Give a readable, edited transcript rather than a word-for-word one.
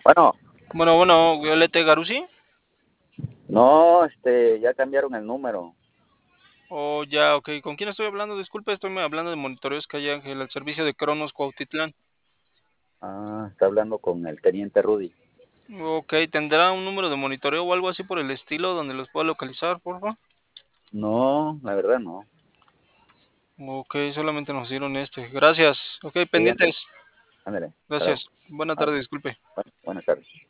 Bueno, Bueno, LT Garusi. no, ya cambiaron el número. Oh, ya, ok. ¿Con quién estoy hablando? Disculpe, estoy hablando de Monitoreos Calle Ángel, al servicio de Cronos Cuautitlán. Ah, está hablando con el teniente Rudy. Ok, ¿tendrá un número de monitoreo o algo así por el estilo donde los pueda localizar, por favor? No, la verdad no. Ok, solamente nos dieron este. Gracias. Ok, Sí, ándale, pendientes. ándale. Hasta luego. Gracias. Buena Ah, tarde, disculpe. buenas tardes.